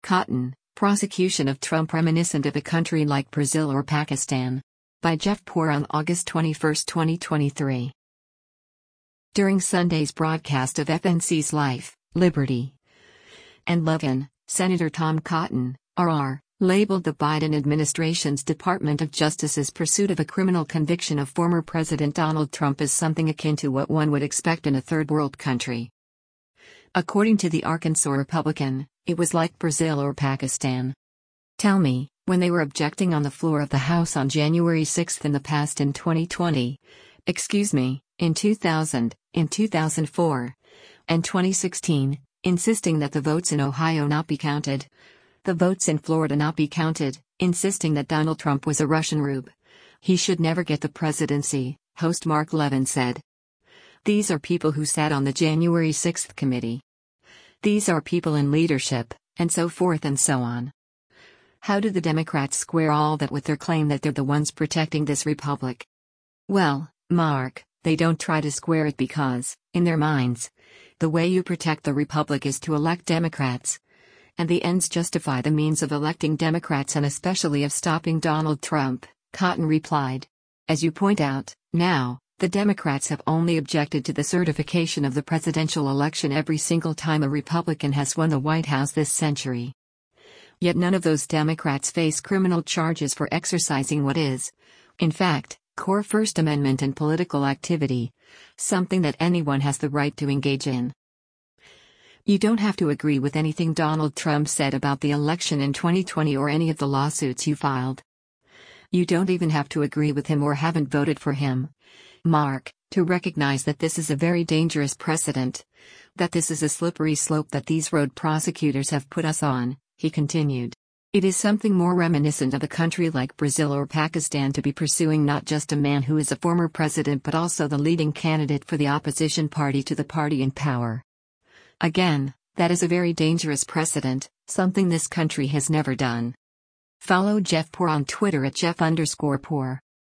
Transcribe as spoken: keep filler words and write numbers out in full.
Cotton, Prosecution of Trump Reminiscent of a Country Like Brazil or Pakistan. By Jeff Poor on August twenty-first, twenty twenty-three. During Sunday's broadcast of F N C's Life, Liberty, and Love-In, Senator Tom Cotton, R R, labeled the Biden administration's Department of Justice's pursuit of a criminal conviction of former President Donald Trump as something akin to what one would expect in a third-world country. According to the Arkansas Republican, it was like Brazil or Pakistan. Tell me, when they were objecting on the floor of the House on January sixth in the past in twenty twenty, excuse me, in two thousand, in two thousand four, and twenty sixteen, insisting that the votes in Ohio not be counted, the votes in Florida not be counted, insisting that Donald Trump was a Russian rube. He should never get the presidency, host Mark Levin said. These are people who sat on the January sixth committee. These are people in leadership, and so forth and so on. How do the Democrats square all that with their claim that they're the ones protecting this republic? Well, Mark, they don't try to square it because, in their minds, the way you protect the republic is to elect Democrats. And the ends justify the means of electing Democrats and especially of stopping Donald Trump, Cotton replied. As you point out, now, the Democrats have only objected to the certification of the presidential election every single time a Republican has won the White House this century. Yet none of those Democrats face criminal charges for exercising what is, in fact, core First Amendment and political activity, something that anyone has the right to engage in. You don't have to agree with anything Donald Trump said about the election in twenty twenty or any of the lawsuits you filed. You don't even have to agree with him or haven't voted for him, Mark, to recognize that this is a very dangerous precedent, that this is a slippery slope that these road prosecutors have put us on, he continued. It is something more reminiscent of a country like Brazil or Pakistan to be pursuing not just a man who is a former president but also the leading candidate for the opposition party to the party in power. Again, that is a very dangerous precedent, something this country has never done. Follow Jeff Poor on Twitter at Jeff underscore Poor.